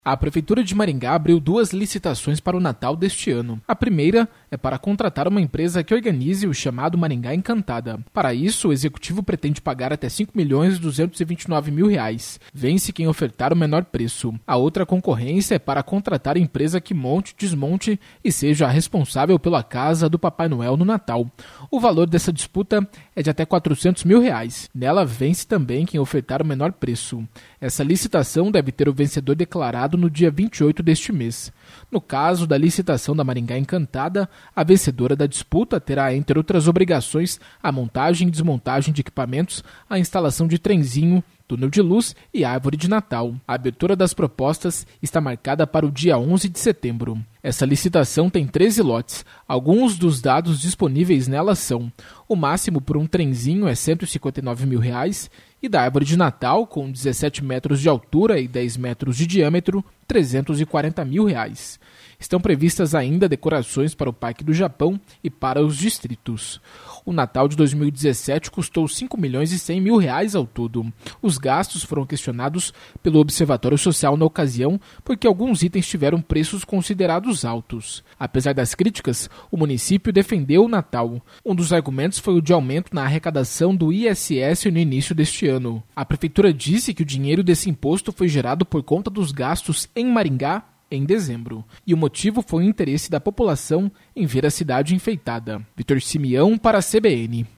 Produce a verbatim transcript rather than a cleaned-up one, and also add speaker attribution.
Speaker 1: A Prefeitura de Maringá abriu duas licitações para o Natal deste ano. A primeira é para contratar uma empresa que organize o chamado Maringá Encantada. Para isso, o Executivo pretende pagar até cinco milhões duzentos e vinte e nove mil reais. Vence quem ofertar o menor preço. A outra concorrência é para contratar a empresa que monte, desmonte e seja a responsável pela casa do Papai Noel no Natal. O valor dessa disputa é de até quatrocentos mil reais. Nela, vence também quem ofertar o menor preço. Essa licitação deve ter o vencedor declarado no dia vinte e oito deste mês. No caso da licitação da Maringá Encantada, a vencedora da disputa terá, entre outras obrigações, a montagem e desmontagem de equipamentos, a instalação de trenzinho, túnel de luz e árvore de Natal. A abertura das propostas está marcada para o dia onze de setembro. Essa licitação tem treze lotes. Alguns dos dados disponíveis nela são: o máximo por um trenzinho é cento e cinquenta e nove mil reais e da árvore de Natal, com dezessete metros de altura e dez metros de diâmetro, trezentos e quarenta mil reais. Estão previstas ainda decorações para o Parque do Japão e para os distritos. O Natal de dois mil e dezessete custou cinco milhões e cem mil reais ao todo. Os gastos foram questionados pelo Observatório Social na ocasião, porque alguns itens tiveram preços considerados altos. Apesar das críticas, o município defendeu o Natal. Um dos argumentos foi o de aumento na arrecadação do I S S no início deste ano. A Prefeitura disse que o dinheiro desse imposto foi gerado por conta dos gastos em Maringá em dezembro, e o motivo foi o interesse da população em ver a cidade enfeitada. Vitor Simeão para a C B N.